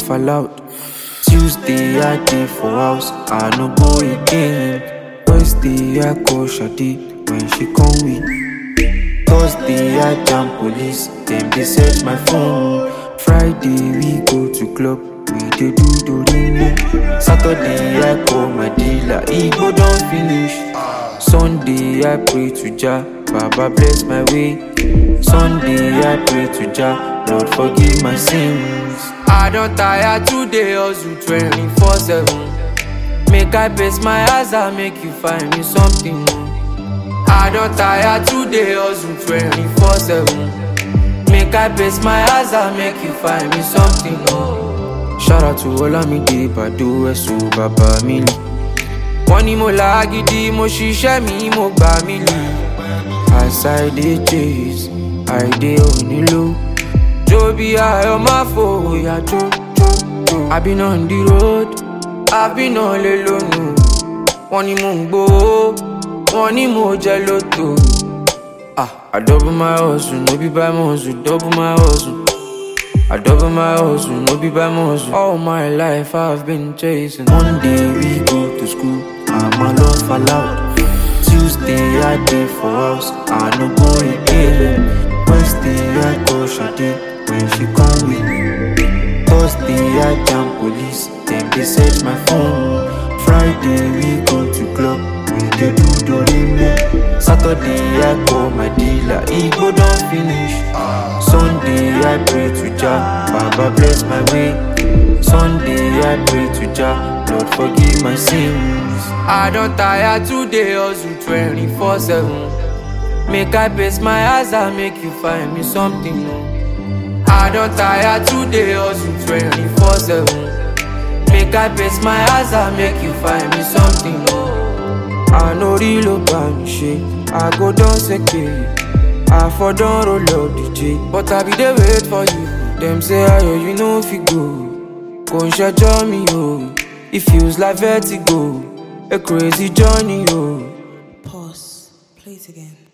fall out. Tuesday I dey for house, I no go again. Wednesday I call Shadi when she come with. Thursday I jam police, them they search my phone. Friday we go to club, we dey do dorime. Saturday I call my dealer, he go don finish. Sunday I pray to Jah, Baba bless my way. Sunday I pray to Jah, Lord forgive my sins. I don't tire today, hustle 24/7. Make I pace my eyes, I make you find me something. I don't tire today, hustle 24/7. Make I pace my eyes, I make you find me something. Shout out to Olamide Bado Eso Baba Mili. Wọ́n ní mo lágídí, mo ṣiṣẹ́ mi, mo gbà mí lì. As I dey chase, I dey onílò. Jó bí ayọ̀ máa fòyà jó. I've been on the road, I've been all alone. Wọ́n ní mo ń gbowó, wọ́n ní mo jẹ lóto. I double my hustle, no be by my hustle, double my hustle. I double my hustle, no be by my hustle. All my life I've been chasing. Monday we go to school, I'm alone fall out. Tuesday I dey for house, I no go again. Wednesday I call Shadi when she come with. Thursday I jam police, them they search my phone. Friday we go to club, we dey do dorime. Saturday I call my dealer, he go don finish. Sunday I pray to Jah, Baba bless my way. Sunday I pray to Jah, Lord forgive my sins. I don't tire today, hustle 24/7. Make I pace my eyes, I make you find me something. I don't tire today, hustle 24/7. Make I pace my eyes, I make you find me something. I know real about shit, I go down second. I for don roll up DJ, but I be there wait for you. Them say ayo, you know if you go, go and share me, oh. It feels like vertigo, a crazy journey, oh. Pause, play it again.